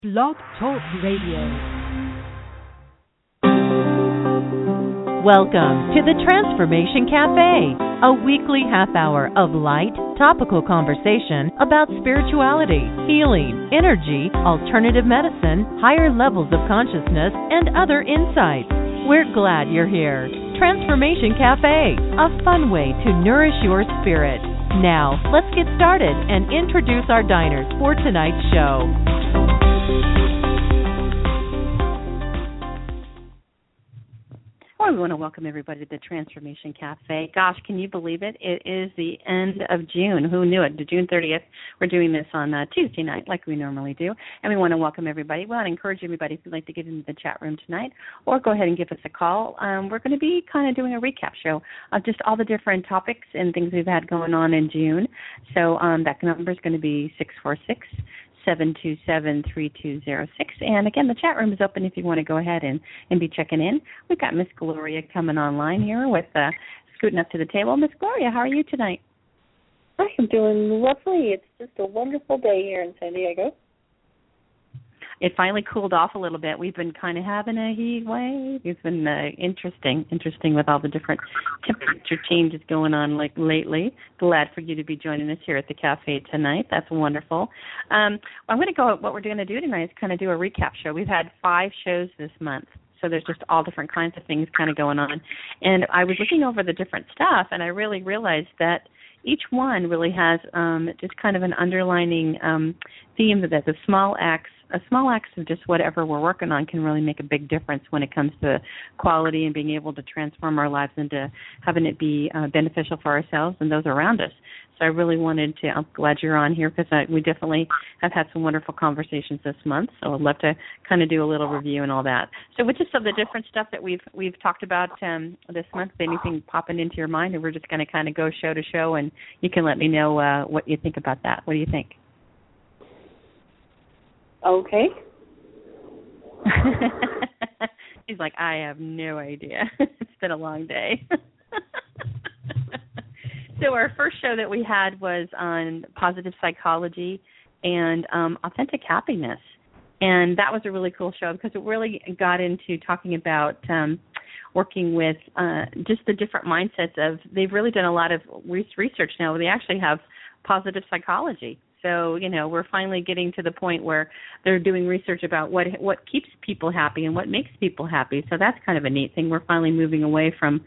Blog Talk Radio. Welcome to the Transformation Cafe, a weekly half hour of light, topical conversation about spirituality, healing, energy, alternative medicine, higher levels of consciousness, and other insights. We're glad you're here. Transformation Cafe, a fun way to nourish your spirit. Now, let's get started and introduce our diners for tonight's show. Well, we want to welcome everybody to the Transformation Cafe. Gosh, can you believe it? It is the end of June. Who knew it? June 30th. We're doing this on Tuesday night like we normally do. And we want to welcome everybody. We want to encourage everybody if you'd like to get into the chat room tonight or go ahead and give us a call. We're going to be kind of doing a recap show of just all the different topics and things we've had going on in June. So that number is going to be 646-727-3206. And again, the chat room is open if you want to go ahead and be checking in. We've got Miss Gloria coming online here with scooting up to the table. Miss Gloria, how are you tonight? I am doing lovely. It's just a wonderful day here in San Diego. It finally cooled off a little bit. We've been kind of having a heat wave. It's been interesting with all the different temperature changes going on like lately. Glad for you to be joining us here at the cafe tonight. That's wonderful. I'm going to go. What we're going to do tonight is kind of do a recap show. We've had 5 shows this month. So there's just all different kinds of things kind of going on. And I was looking over the different stuff, and I really realized that each one really has just kind of an underlining theme that the small acts of just whatever we're working on can really make a big difference when it comes to quality and being able to transform our lives into having it be beneficial for ourselves and those around us. So I really wanted to, I'm glad you're on here because we definitely have had some wonderful conversations this month. So I'd love to kind of do a little review and all that. So with just some of the different stuff that we've talked about this month, anything popping into your mind, and we're just going to kind of go show to show, and you can let me know what you think about that. What do you think? Okay. He's like, I have no idea. It's been a long day. So our first show that we had was on positive psychology and authentic happiness. And that was a really cool show because it really got into talking about working with just the different mindsets of, they've really done a lot of research now. They actually have positive psychology. So, we're finally getting to the point where they're doing research about what keeps people happy and what makes people happy. So that's kind of a neat thing. We're finally moving away from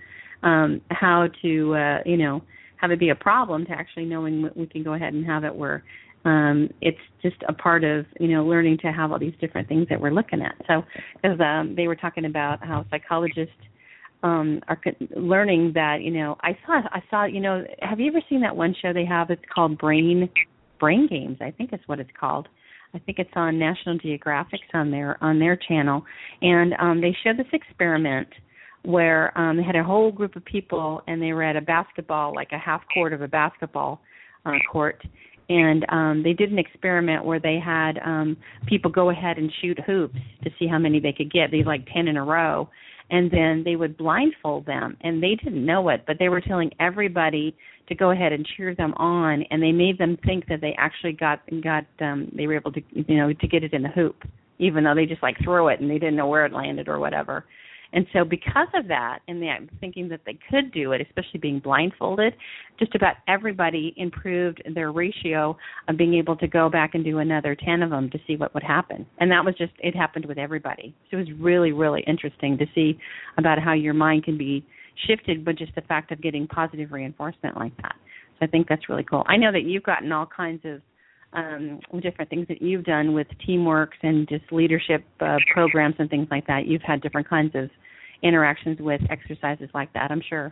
how to, have it be a problem to actually knowing we can go ahead and have it where it's just a part of, learning to have all these different things that we're looking at. So because they were talking about how psychologists are learning that, I saw, have you ever seen that one show they have? It's called Brain Games, I think is what it's called. I think it's on National Geographic's on their channel, and they showed this experiment where they had a whole group of people, and they were at a basketball, like a half court of a basketball court, and they did an experiment where they had people go ahead and shoot hoops to see how many they could get. They like 10 in a row, and then they would blindfold them, and they didn't know it, but they were telling everybody to go ahead and cheer them on, and they made them think that they actually they were able to, to get it in the hoop, even though they just like threw it and they didn't know where it landed or whatever. And so because of that, and thinking that they could do it, especially being blindfolded, just about everybody improved their ratio of being able to go back and do another 10 of them to see what would happen. And that was it happened with everybody. So it was really, really interesting to see about how your mind can be shifted with just the fact of getting positive reinforcement like that. So I think that's really cool. I know that you've gotten all kinds of different things that you've done with teamworks and just leadership programs and things like that. You've had different kinds of interactions with exercises like that, I'm sure.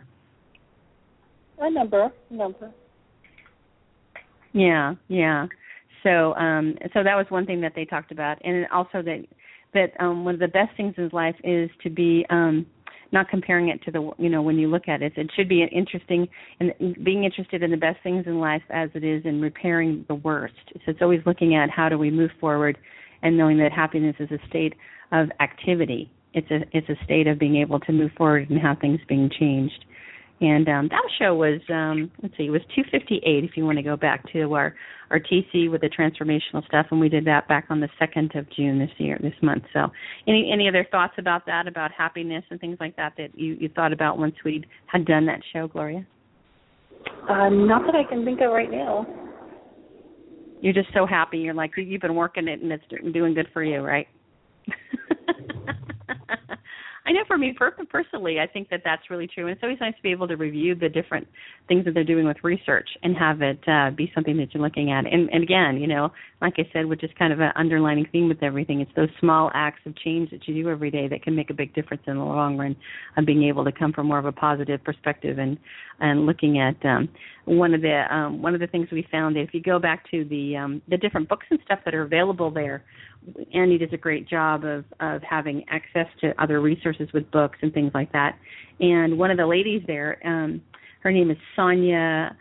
A number. Yeah. So that was one thing that they talked about, and also that one of the best things in life is to be not comparing it to the, when you look at it. It should be interesting and being interested in the best things in life as it is in repairing the worst. So it's always looking at how do we move forward and knowing that happiness is a state of activity. It's a state of being able to move forward and have things being changed. And that show was, let's see, it was 258 if you want to go back to our TC with the transformational stuff, and we did that back on the 2nd of June this month. So any other thoughts about that, about happiness and things like that you thought about once we had done that show, Gloria? Not that I can think of right now. You're just so happy. You're like, you've been working it, and it's doing good for you, right? I know for me personally, I think that's really true. And it's always nice to be able to review the different things that they're doing with research and have it be something that you're looking at. And again, like I said, which is kind of an underlining theme with everything, it's those small acts of change that you do every day that can make a big difference in the long run of being able to come from more of a positive perspective and looking at one of the things we found, if you go back to the different books and stuff that are available there, Andy does a great job of having access to other resources with books and things like that. And one of the ladies there, her name is Sonia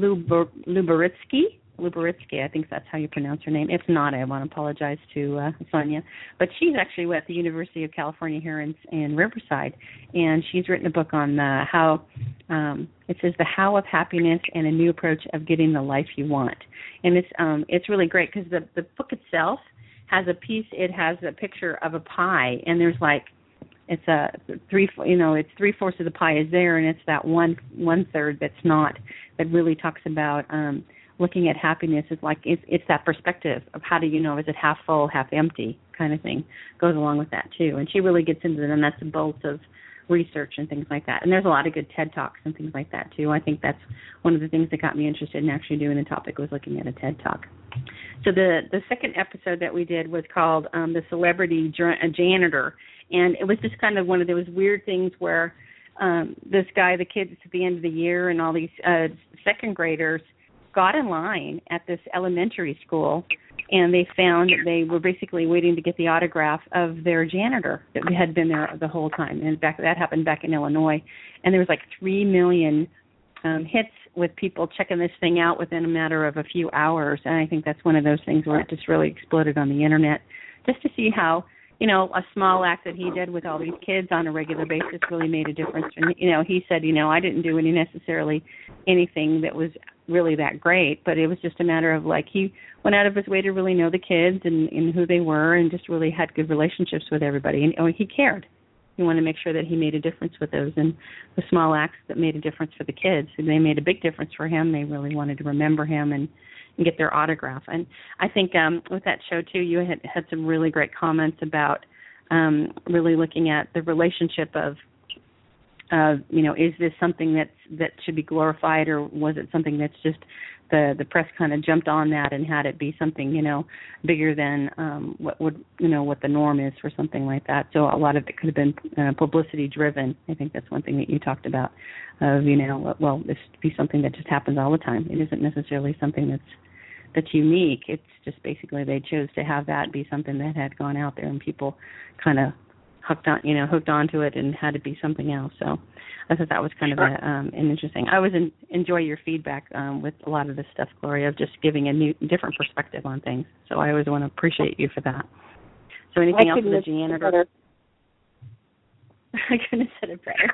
Lubaritsky, I think that's how you pronounce her name. If not, I want to apologize to Sonia. But she's actually with the University of California here in Riverside, and she's written a book on how, it says The How of Happiness and a New Approach of Getting the Life You Want. And it's really great because the book itself has it has a picture of a pie, and there's it's three-fourths of the pie is there, and it's that one-third that's not, that really talks about looking at happiness is it's that perspective of how do you know, is it half full, half empty kind of thing, goes along with that too. And she really gets into the nuts and bolts of research and things like that. And there's a lot of good TED Talks and things like that too. I think that's one of the things that got me interested in actually doing the topic, was looking at a TED Talk. So the second episode that we did was called The Celebrity Janitor. And it was just kind of one of those weird things where this guy, the kids at the end of the year, and all these second graders got in line at this elementary school, and they found that they were basically waiting to get the autograph of their janitor that had been there the whole time. And that happened back in Illinois. And there was 3 million hits with people checking this thing out within a matter of a few hours. And I think that's one of those things where it just really exploded on the Internet, just to see how, a small act that he did with all these kids on a regular basis really made a difference. And, he said, I didn't do necessarily anything that was really that great, but it was just a matter of he went out of his way to really know the kids and who they were, and just really had good relationships with everybody. And he cared. He wanted to make sure that he made a difference with those, and the small acts that made a difference for the kids. And they made a big difference for him. They really wanted to remember him and get their autograph. And I think with that show too, you had some really great comments about really looking at the relationship of is this something that should be glorified, or was it something that's just the press kind of jumped on that and had it be something bigger than what the norm is for something like that. So a lot of it could have been publicity driven. I think that's one thing that you talked about of this be something that just happens all the time. It isn't necessarily something that's unique. It's just basically they chose to have that be something that had gone out there, and people kind of hooked onto it and had to be something else. So I thought that was kind of an interesting. I always enjoy your feedback with a lot of this stuff, Gloria, of just giving a different perspective on things. So I always want to appreciate you for that. So anything else with the janitor? I couldn't have said it better.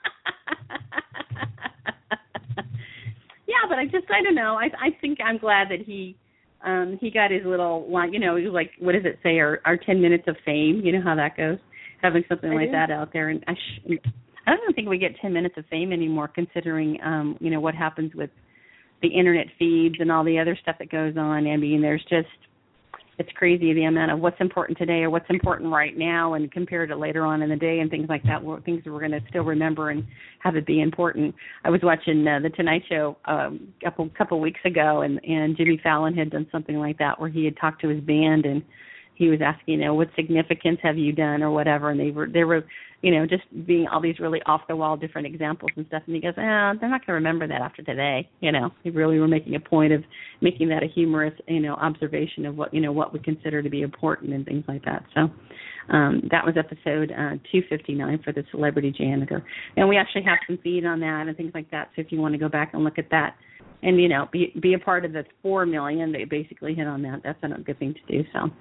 Yeah, but I don't know. I think I'm glad that he got his little line. He was like, what does it say? Our 10 minutes of fame. You know how that goes. Having something like that out there, and I don't think we get 10 minutes of fame anymore, considering what happens with the internet feeds and all the other stuff that goes on. I mean, it's crazy the amount of what's important today or what's important right now, and compared to later on in the day and things like that, things that we're going to still remember and have it be important. I was watching The Tonight Show a couple weeks ago, and Jimmy Fallon had done something like that where he had talked to his band, and he was asking, what significance have you done or whatever, and they were just being all these really off-the-wall different examples and stuff, and he goes, they're not going to remember that after today, They really were making a point of making that a humorous, observation of what we consider to be important and things like that. So that was episode 259 for the Celebrity Janitor. And we actually have some feed on that and things like that, so if you want to go back and look at that, and, be a part of the 4 million, they basically hit on that. That's a good thing to do. So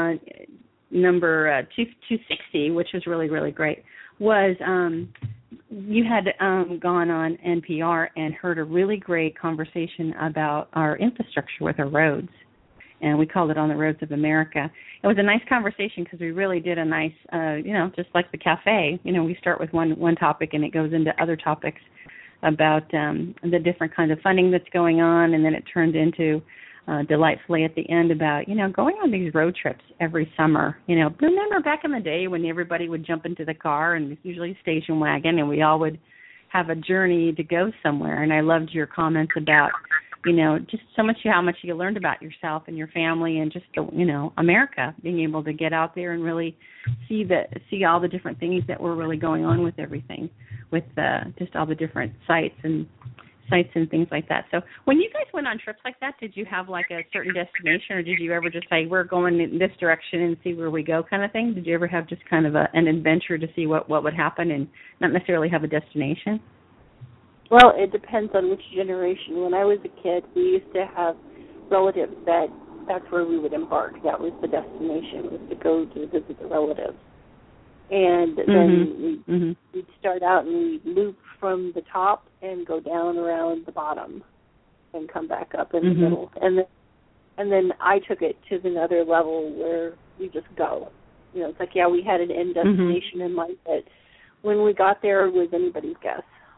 number 260, which was really, really great, was you had gone on NPR and heard a really great conversation about our infrastructure with our roads, and we called it On the Roads of America. It was a nice conversation because we really did a nice, just like the cafe. We start with one topic and it goes into other topics about the different kinds of funding that's going on, and then it turned into delightfully at the end about, going on these road trips every summer. Remember back in the day when everybody would jump into the car, and usually a station wagon, and we all would have a journey to go somewhere. And I loved your comments about, just so much how much you learned about yourself and your family and just, America, being able to get out there and really see all the different things that were really going on with everything, with just all the different sites and things like that. So when you guys went on trips like that, did you have like a certain destination, or did you ever just say, we're going in this direction and see where we go kind of thing? Did you ever have just kind of an adventure to see what would happen and not necessarily have a destination? Well, it depends on which generation. When I was a kid, we used to have relatives that's where we would embark. That was the destination, was to go to visit the relatives. And then we'd start out and we'd loop from the top and go down around the bottom and come back up in the middle. And then I took it to another level where we just go. It's like, we had an end destination in mind, but when we got there, it was anybody's guess.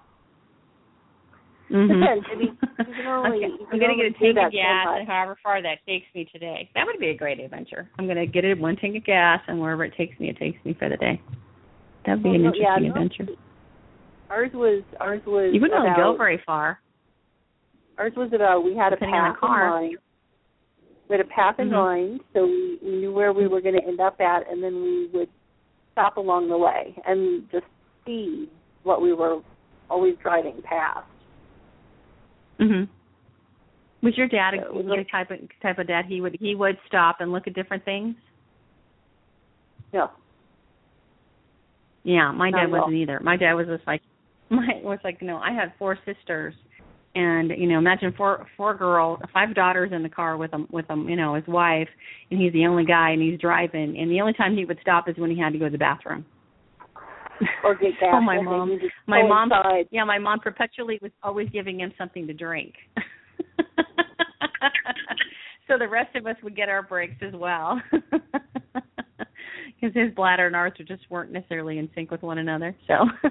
Depends. I mean, I'm going to get a tank of gas, and however far that takes me today. That would be a great adventure. I'm going to get it one tank of gas, and wherever it takes me for the day. That would be an interesting adventure. Ours was. You wouldn't go very far. Ours was about. We had a path in mind. We had a path in mind, so we knew where we were going to end up at, and then we would stop along the way and just see what we were always driving past. Was your dad the type of dad he would stop and look at different things? No. Yeah, my dad wasn't either. My dad was just like, I had 4 sisters, and imagine 5 daughters in the car with him, his wife, and he's the only guy, and he's driving, and the only time he would stop is when he had to go to the bathroom. Or get gas. Oh, my mom perpetually was always giving him something to drink. So the rest of us would get our breaks as well, because his bladder and ours just weren't necessarily in sync with one another. So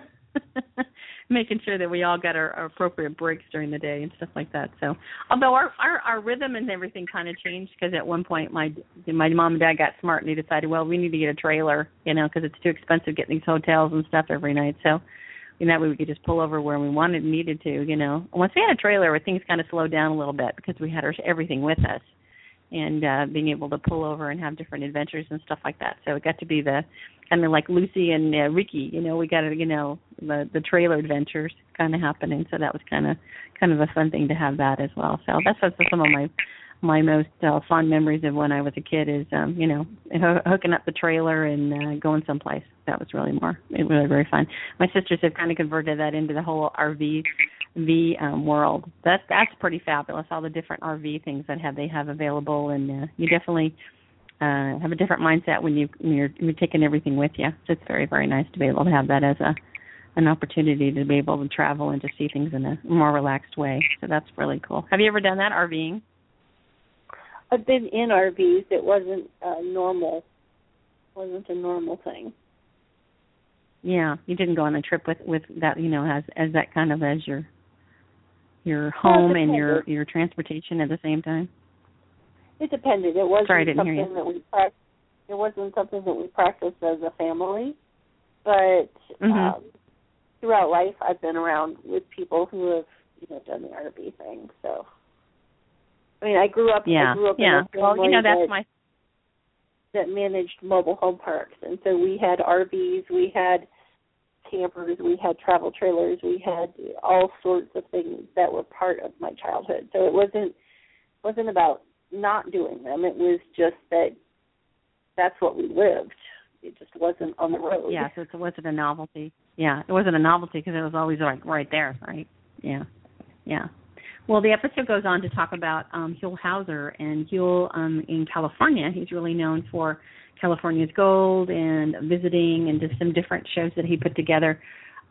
making sure that we all got our appropriate breaks during the day and stuff like that. So although our rhythm and everything kind of changed, because at one point my mom and dad got smart and they decided, well, we need to get a trailer, because it's too expensive getting these hotels and stuff every night. So that way we could just pull over where we wanted and needed to, And once we had a trailer, things kind of slowed down a little bit because we had everything with us. And being able to pull over and have different adventures and stuff like that. So it got to be the kind of like Lucy and Ricky, we got the trailer adventures kind of happening. So that was kind of a fun thing to have that as well. So that's some of my most fond memories of when I was a kid is, hooking up the trailer and going someplace. That was really very fun. My sisters have kind of converted that into the whole RV world. That's pretty fabulous. All the different RV things that they have available, and you definitely have a different mindset when you're taking everything with you. So it's very, very nice to be able to have that as an opportunity to be able to travel and to see things in a more relaxed way. So that's really cool. Have you ever done that, RVing? I've been in RVs. It wasn't normal. Wasn't a normal thing. Yeah, you didn't go on a trip with that, as that kind of as your home and your transportation at the same time. It depended. It wasn't Sorry, I didn't hear you. It wasn't something that we practiced as a family, but throughout life, I've been around with people who have done the RV thing. So, I mean, I grew up in a family that managed mobile home parks, and so we had RVs, we had campers, we had travel trailers, we had all sorts of things that were part of my childhood. So it wasn't about not doing them. It was just that's what we lived. It just wasn't on the road. Yeah, so it wasn't a novelty. Yeah, it wasn't a novelty because it was always right there, right? Yeah. Well, the episode goes on to talk about Huell Howser, and Huell in California. He's really known for California's Gold and Visiting and just some different shows that he put together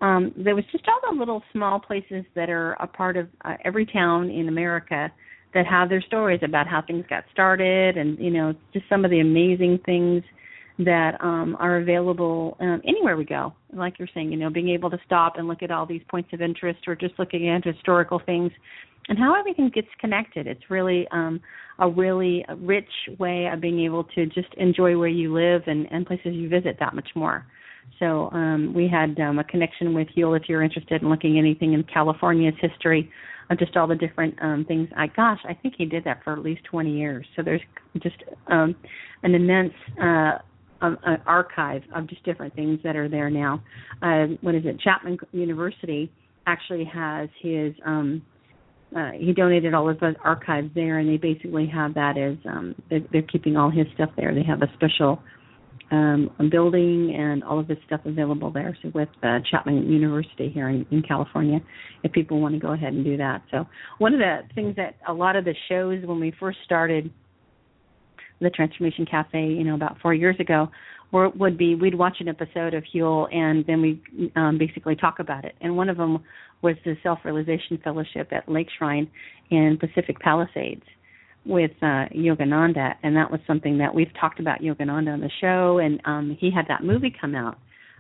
there was just all the little small places that are a part of every town in America that have their stories about how things got started, and just some of the amazing things that are available anywhere we go. Like you're saying, being able to stop and look at all these points of interest, or just looking at historical things, and how everything gets connected. It's really a really rich way of being able to just enjoy where you live and places you visit that much more. So we had a connection with Huell if you're interested in looking at anything in California's history of just all the different things. I think he did that for at least 20 years. So there's just an immense archive of just different things that are there now. Chapman University actually has his he donated all of his archives there, and they basically have that as they're keeping all his stuff there. They have a special building and all of this stuff available there. So with Chapman University here in California, if people want to go ahead and do that. So one of the things that a lot of the shows when we first started the Transformation Cafe, about 4 years ago, would be we'd watch an episode of Huell and then we basically talk about it. And one of them was the Self-Realization Fellowship at Lake Shrine in Pacific Palisades with Yogananda, and that was something that we've talked about Yogananda on the show, and he had that movie come out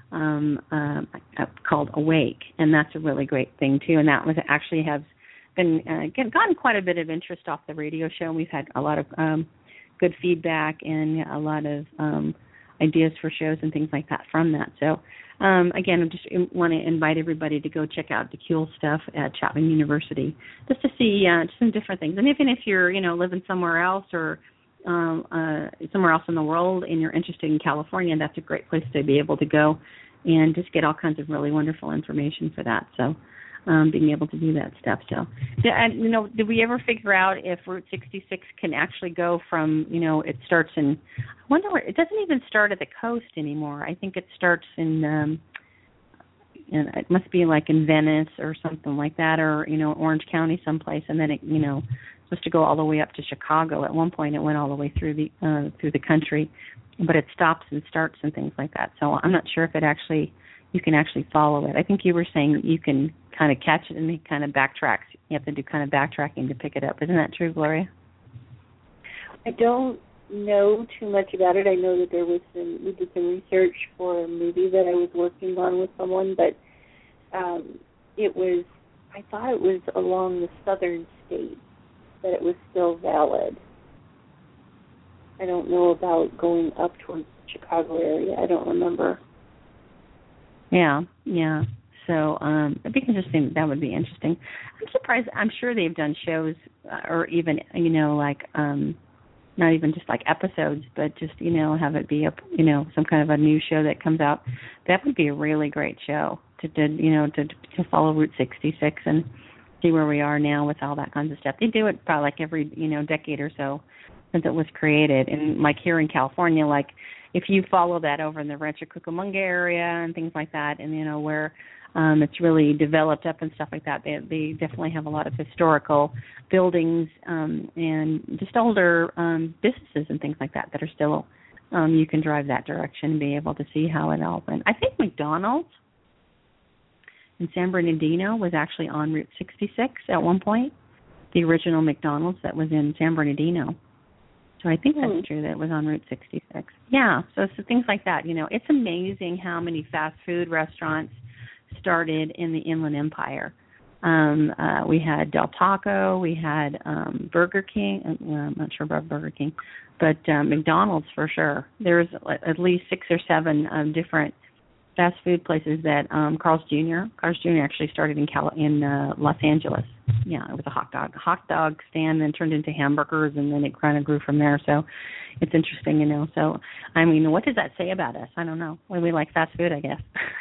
called Awake, and that's a really great thing too, and that was actually has been gotten quite a bit of interest off the radio show, and we've had a lot of good feedback and a lot of ideas for shows and things like that from that. So again, I just want to invite everybody to go check out the Huell stuff at Chapman University just to see some different things. And even if you're, living somewhere else or somewhere else in the world and you're interested in California, that's a great place to be able to go and just get all kinds of really wonderful information for that. So being able to do that stuff. So, did we ever figure out if Route 66 can actually go from, it starts in, I wonder where, it doesn't even start at the coast anymore. I think it starts in, it must be like in Venice or something like that, or, Orange County someplace, and then it, supposed to go all the way up to Chicago. At one point it went all the way through the country, but it stops and starts and things like that. So I'm not sure if you can actually follow it. I think you were saying you can kind of catch it and it kind of backtracks. You have to do kind of backtracking to pick it up. Isn't that true, Gloria? I don't know too much about it. I know that we did some research for a movie that I was working on with someone, but I thought it was along the southern states that it was still valid. I don't know about going up towards the Chicago area. I don't remember. Yeah. So it'd be interesting. That would be interesting. I'm surprised. I'm sure they've done shows or even, not even just like episodes, but just, have it be some kind of a new show that comes out. That would be a really great show to follow Route 66 and see where we are now with all that kinds of stuff. They do it probably like every, decade or so since it was created. And like here in California, like if you follow that over in the Rancho Cucamonga area and things like that, and, where it's really developed up and stuff like that, they definitely have a lot of historical buildings and just older businesses and things like that are still, you can drive that direction and be able to see how it all went. I think McDonald's in San Bernardino was actually on Route 66 at one point, the original McDonald's that was in San Bernardino. So I think that's true, that it was on Route 66. Yeah, so things like that. It's amazing how many fast food restaurants started in the Inland Empire. We had Del Taco, we had Burger King. I'm not sure about Burger King, but McDonald's for sure. There's at least 6 or 7 different fast food places that Carl's Jr. actually started in Los Angeles. Yeah, it was a hot dog stand, and turned into hamburgers, and then it kind of grew from there. So it's interesting, So, I mean, what does that say about us? I don't know. We like fast food, I guess.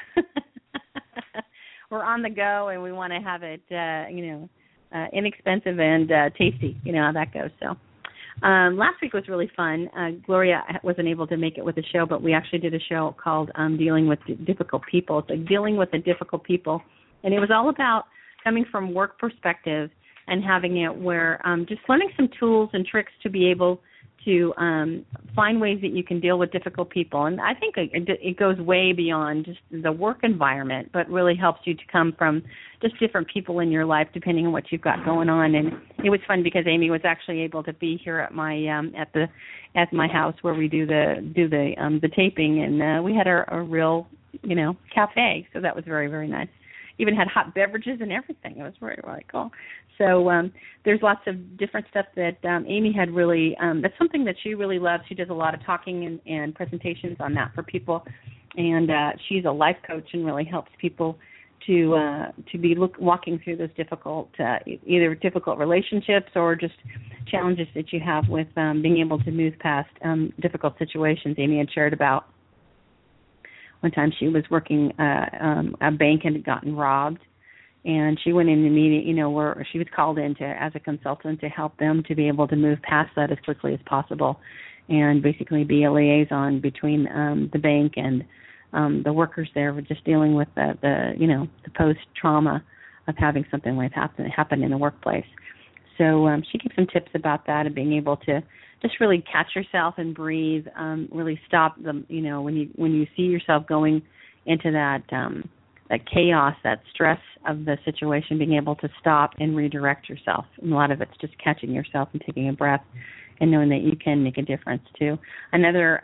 We're on the go, and we want to have it, inexpensive and tasty. How that goes. So last week was really fun. Gloria wasn't able to make it with the show, but we actually did a show called Dealing with Difficult People. It's like Dealing with the Difficult People, and it was all about coming from work perspective and having it where just learning some tools and tricks to be able to find ways that you can deal with difficult people. And I think it goes way beyond just the work environment, but really helps you to come from just different people in your life, depending on what you've got going on. And it was fun because Amy was actually able to be here at my at my house where we do the taping, and we had a real cafe, so that was very, very nice. Even had hot beverages and everything. It was really, really cool. So there's lots of different stuff that Amy had really, that's something that she really loves. She does a lot of talking and presentations on that for people. And she's a life coach and really helps people to be walking through those difficult, either difficult relationships or just challenges that you have with being able to move past difficult situations. Amy had shared about one time she was working a bank and had gotten robbed, and she went in the meeting, where she was called in as a consultant to help them to be able to move past that as quickly as possible, and basically be a liaison between the bank and the workers there, just dealing with the post trauma of having something like happen in the workplace. So she gave some tips about that and being able to just really catch yourself and breathe, really stop them, when you see yourself going into that chaos, that stress of the situation, being able to stop and redirect yourself. And a lot of it's just catching yourself and taking a breath and knowing that you can make a difference too. Another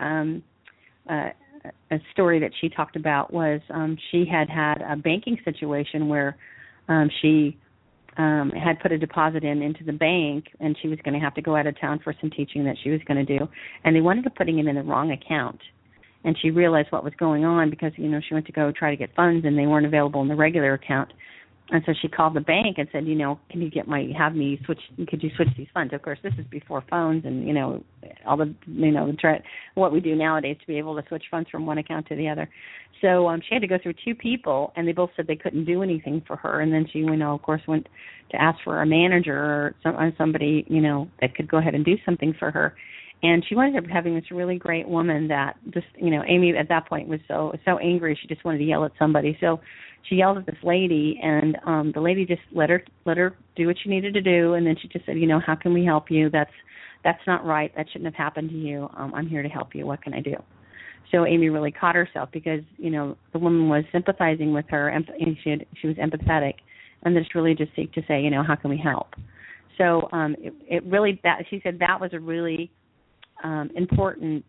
a story that she talked about was she had a banking situation where she had put a deposit into the bank, and she was going to have to go out of town for some teaching that she was going to do, and they wanted her putting it in the wrong account. And she realized what was going on because, she went to go try to get funds, and they weren't available in the regular account. And so she called the bank and said, can you could you switch these funds? Of course, this is before phones and, all the, what we do nowadays to be able to switch funds from one account to the other. So she had to go through two people, and they both said they couldn't do anything for her. And then she, of course, went to ask for a manager or somebody, that could go ahead and do something for her. And she wound up having this really great woman that just, Amy at that point was so angry, she just wanted to yell at somebody. So she yelled at this lady, and the lady just let her do what she needed to do. And then she just said, how can we help you? That's not right. That shouldn't have happened to you. I'm here to help you. What can I do? So Amy really caught herself because, the woman was sympathizing with her, and she was empathetic, and just really just seek to say, how can we help? So it really, she said that was a really important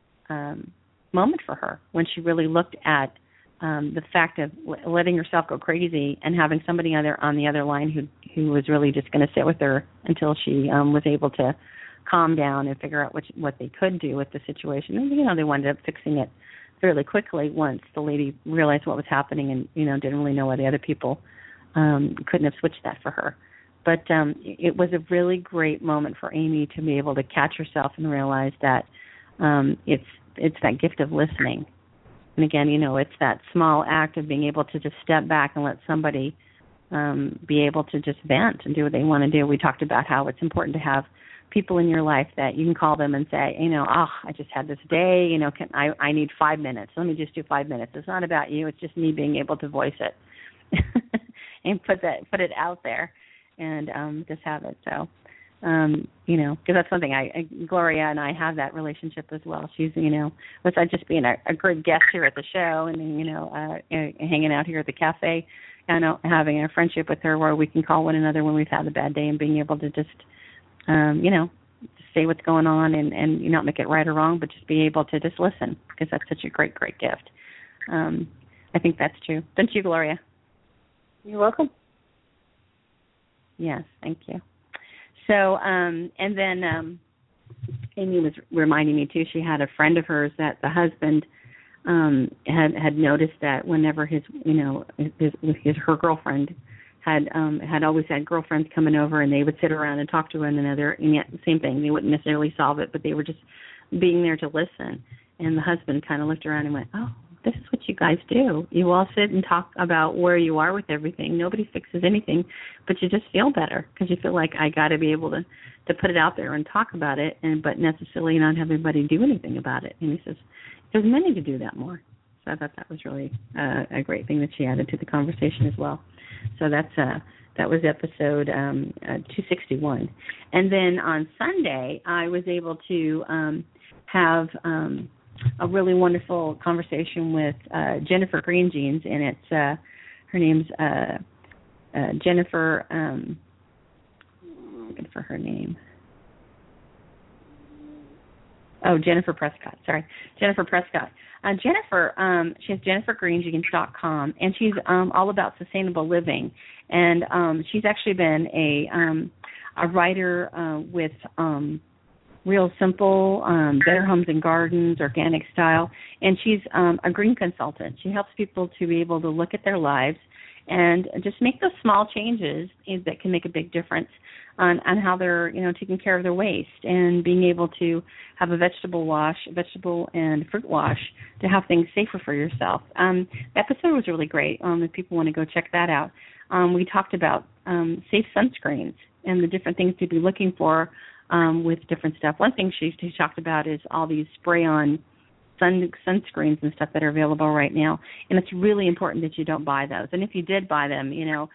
moment for her when she really looked at the fact of letting herself go crazy and having somebody on the other line who was really just going to sit with her until she was able to calm down and figure out what they could do with the situation. And, they wound up fixing it fairly quickly once the lady realized what was happening and, didn't really know why the other people couldn't have switched that for her. But it was a really great moment for Amy to be able to catch herself and realize that it's that gift of listening. And again, it's that small act of being able to just step back and let somebody be able to just vent and do what they want to do. We talked about how it's important to have people in your life that you can call them and say, I just had this day, I need 5 minutes. Let me just do 5 minutes. It's not about you. It's just me being able to voice it and put it out there and just have it. So, because that's something Gloria and I have that relationship as well. She's, besides just being a great guest here at the show and, hanging out here at the cafe, and having a friendship with her where we can call one another when we've had a bad day and being able to just, say what's going on and not make it right or wrong, but just be able to just listen, because that's such a great, great gift. I think that's true. Don't you, Gloria? You're welcome. Yes, thank you. So, and then Amy was reminding me too. She had a friend of hers that the husband had noticed that whenever her girlfriend had always had girlfriends coming over, and they would sit around and talk to one another, and yet the same thing, they wouldn't necessarily solve it, but they were just being there to listen. And the husband kind of looked around and went, "Oh, this is what you guys do. You all sit and talk about where you are with everything. Nobody fixes anything, but you just feel better because you feel like I got to be able to put it out there and talk about it, but necessarily not have anybody do anything about it." And he says, "There's many to do that more." So I thought that was really a great thing that she added to the conversation as well. So that's That was episode 261. And then on Sunday, I was able to have a really wonderful conversation with Jennifer Green Jeans, and it's her name's Jennifer. Looking for her name. Oh, Jennifer Prescott. Sorry, Jennifer Prescott. Jennifer, she has JenniferGreenJeans.com, and she's all about sustainable living. And she's actually been a writer with Real Simple, Better Homes and Gardens, Organic Style, and she's a green consultant. She helps people to be able to look at their lives and just make those small changes that can make a big difference on how they're, taking care of their waste, and being able to have a vegetable and fruit wash to have things safer for yourself. The episode was really great. If people want to go check that out, we talked about safe sunscreens and the different things to be looking for with different stuff. One thing she talked about is all these spray-on sunscreens and stuff that are available right now, and it's really important that you don't buy those. And if you did buy them,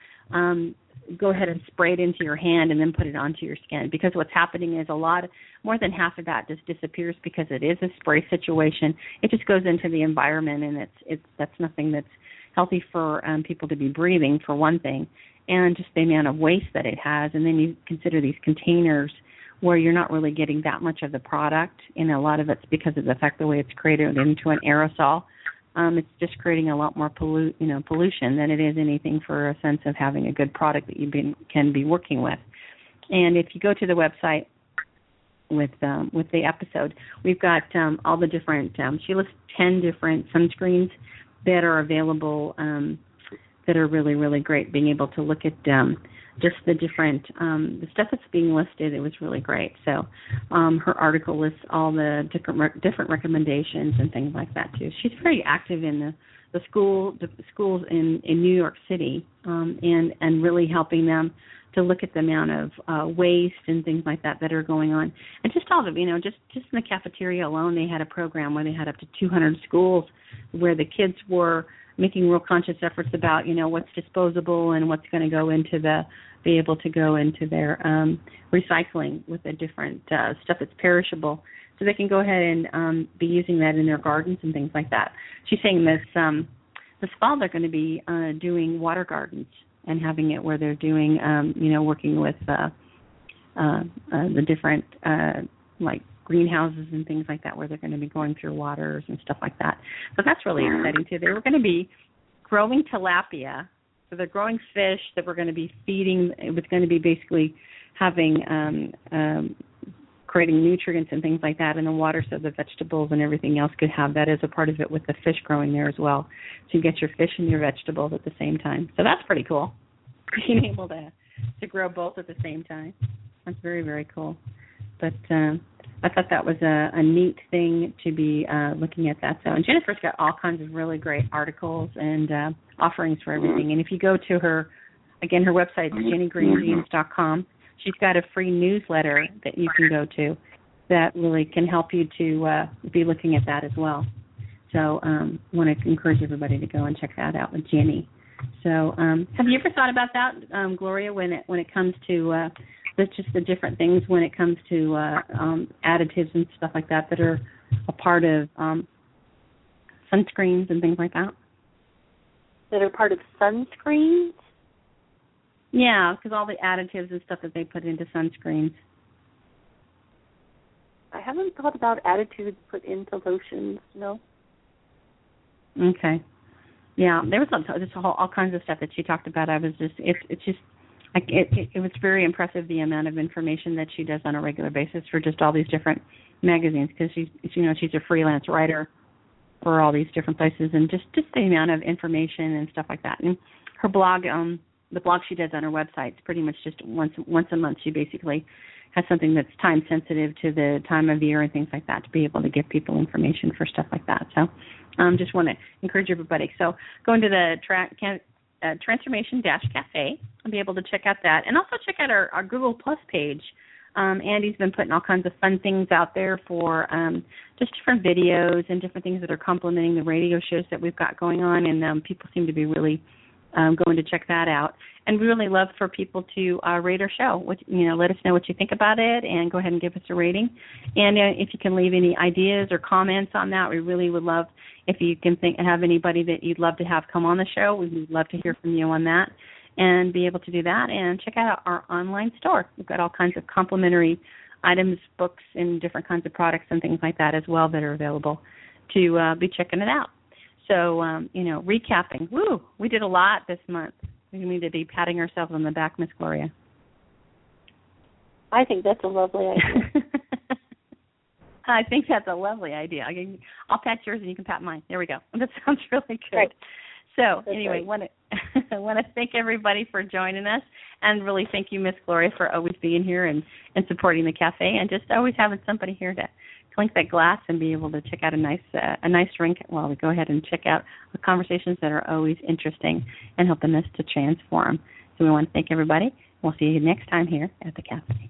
go ahead and spray it into your hand and then put it onto your skin, because what's happening is more than half of that just disappears because it is a spray situation. It just goes into the environment, and that's nothing that's healthy for people to be breathing, for one thing, and just the amount of waste that it has. And then you consider these containers where you're not really getting that much of the product, and a lot of it's because of the fact the way it's created into an aerosol. It's just creating a lot more pollution than it is anything for a sense of having a good product that you can be working with. And if you go to the website with the episode, we've got all the different. She lists 10 different sunscreens that are available that are really, really great. Being able to look at just the different the stuff that's being listed, it was really great. So her article lists all the different recommendations and things like that too. She's very active in the schools in New York City, and really helping them to look at the amount of waste and things like that are going on. And just all of just in the cafeteria alone, they had a program where they had up to 200 schools where the kids were making real conscious efforts about, what's disposable and what's going to be able to go into their recycling with the different stuff that's perishable, so they can go ahead and be using that in their gardens and things like that. She's saying this fall they're going to be doing water gardens and having it where they're doing, working with the different like greenhouses and things like that, where they're going to be going through waters and stuff like that. So that's really exciting too. They were going to be growing tilapia, so they're growing fish that we're going to be feeding. It was going to be basically having creating nutrients and things like that in the water, so the vegetables and everything else could have that as a part of it, with the fish growing there as well. So you get your fish and your vegetables at the same time. So that's pretty cool, being able to grow both at the same time. That's very, very cool. But I thought that was a neat thing to be looking at that. So, and Jennifer's got all kinds of really great articles and offerings for everything. And if you go to her, again, her website is JennyGreenJeans.com. She's got a free newsletter that you can go to that really can help you to be looking at that as well. So I want to encourage everybody to go and check that out with Jenny. So have you ever thought about that, Gloria, when it comes to just the different things when it comes to additives and stuff like that are a part of sunscreens and things like that? That are part of sunscreens? Yeah, because all the additives and stuff that they put into sunscreens. I haven't thought about additives put into lotions, no. Okay. Yeah, there was all kinds of stuff that she talked about. I was just, it was very impressive, the amount of information that she does on a regular basis for just all these different magazines, because she's a freelance writer for all these different places, and just the amount of information and stuff like that. And her blog, the blog she does on her website, is pretty much just once a month. She basically has something that's time sensitive to the time of year and things like that, to be able to give people information for stuff like that. So just want to encourage everybody. So go into the Transformation-Cafe and be able to check out that. And also check out our Google Plus page. Andy's been putting all kinds of fun things out there for just different videos and different things that are complementing the radio shows that we've got going on. And people seem to be really going to check that out. And we really love for people to rate our show. Let us know what you think about it, and go ahead and give us a rating. And if you can leave any ideas or comments on that, we really would love if you can have anybody that you'd love to have come on the show. We'd love to hear from you on that and be able to do that. And check out our online store. We've got all kinds of complimentary items, books, and different kinds of products and things like that as well that are available to be checking it out. So, recapping. Woo, we did a lot this month. We need to be patting ourselves on the back, Miss Gloria. I think that's a lovely idea. I think that's a lovely idea. I'll pat yours and you can pat mine. There we go. That sounds really good. Right. So, that's anyway, right. I want to thank everybody for joining us, and really thank you, Miss Gloria, for always being here and supporting the cafe, and just always having somebody here to clink that glass and be able to check out a nice drink while we go ahead and check out the conversations that are always interesting and helping us to transform. So we want to thank everybody. We'll see you next time here at the cafe.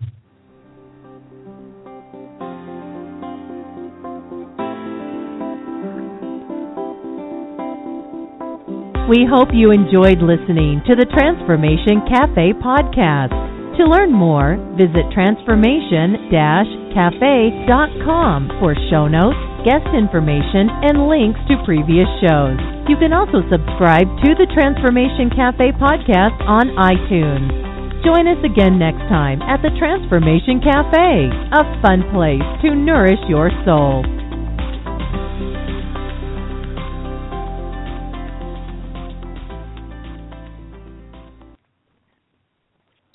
We hope you enjoyed listening to the Transformation Cafe podcast. To learn more, visit transformation-cafe.com for show notes, guest information, and links to previous shows. You can also subscribe to the Transformation Cafe podcast on iTunes. Join us again next time at the Transformation Cafe, a fun place to nourish your soul.